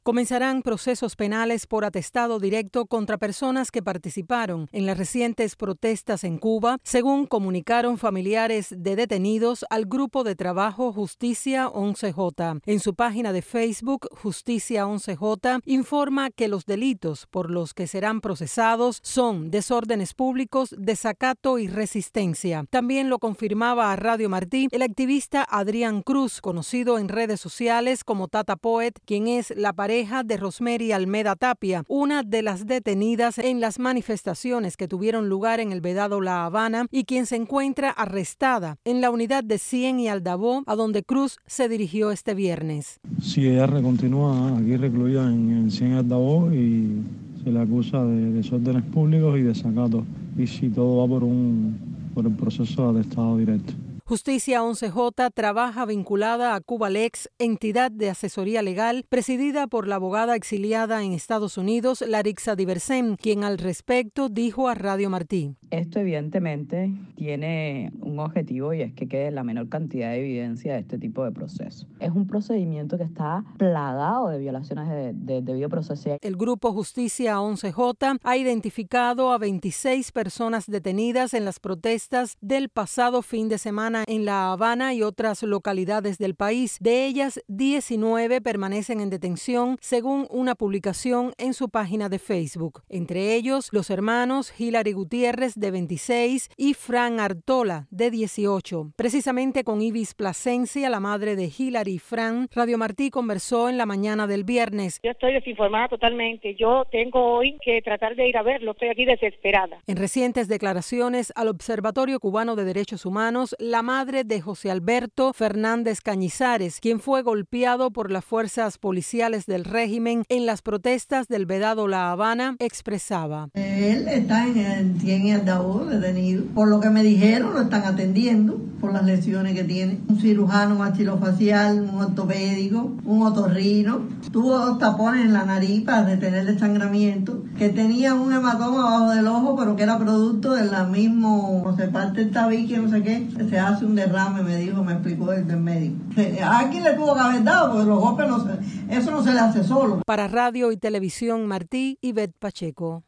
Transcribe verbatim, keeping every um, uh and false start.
Comenzarán procesos penales por atestado directo contra personas que participaron en las recientes protestas en Cuba, según comunicaron familiares de detenidos al grupo de trabajo Justicia once J. En su página de Facebook, Justicia once J informa que los delitos por los que serán procesados son desórdenes públicos, desacato y resistencia. También lo confirmaba a Radio Martí el activista Adrián Cruz, conocido en redes sociales como Tata Poet, quien es la pareja de Rosemary Almeda Tapia, una de las detenidas en las manifestaciones que tuvieron lugar en el Vedado La Habana y quien se encuentra arrestada en la unidad de Cien y Aldabó, a donde Cruz se dirigió este viernes. Sí, ella continúa aquí recluida en, en Cien y Aldabó y se le acusa de desórdenes públicos y desacato. Y si todo va por, un, por el proceso de atestado directo. Justicia once J trabaja vinculada a Cubalex, entidad de asesoría legal presidida por la abogada exiliada en Estados Unidos, Larixa Diversem, quien al respecto dijo a Radio Martí. Esto evidentemente tiene un objetivo y es que quede la menor cantidad de evidencia de este tipo de proceso. Es un procedimiento que está plagado de violaciones de, de debido proceso. El grupo Justicia once J ha identificado a veintiséis personas detenidas en las protestas del pasado fin de semana en La Habana y otras localidades del país. De ellas, diecinueve permanecen en detención, según una publicación en su página de Facebook. Entre ellos, los hermanos Hilary Gutiérrez, de veintiséis, y Fran Artola, de dieciocho. Precisamente con Ibis Plasencia, la madre de Hilary y Fran, Radio Martí conversó en la mañana del viernes. Yo estoy desinformada totalmente. Yo tengo hoy que tratar de ir a verlo. Estoy aquí desesperada. En recientes declaraciones al Observatorio Cubano de Derechos Humanos, la madre de José Alberto Fernández Cañizares, quien fue golpeado por las fuerzas policiales del régimen en las protestas del Vedado La Habana, expresaba. Él está en el Cien y Aldabó detenido. Por lo que me dijeron, lo están atendiendo por las lesiones que tiene. Un cirujano maxilofacial, un ortopédico, un otorrino. Tuvo dos tapones en la nariz para detener el sangramiento, que tenía un hematoma abajo del ojo, pero que era producto de la mismo, no se parte el tabique, no sé qué, se hace un derrame, me dijo, me explicó el del médico. A alguien le tuvo que haber dado, porque los golpes no se, eso no se le hace solo. Para Radio y Televisión Martí, Ivette Pacheco.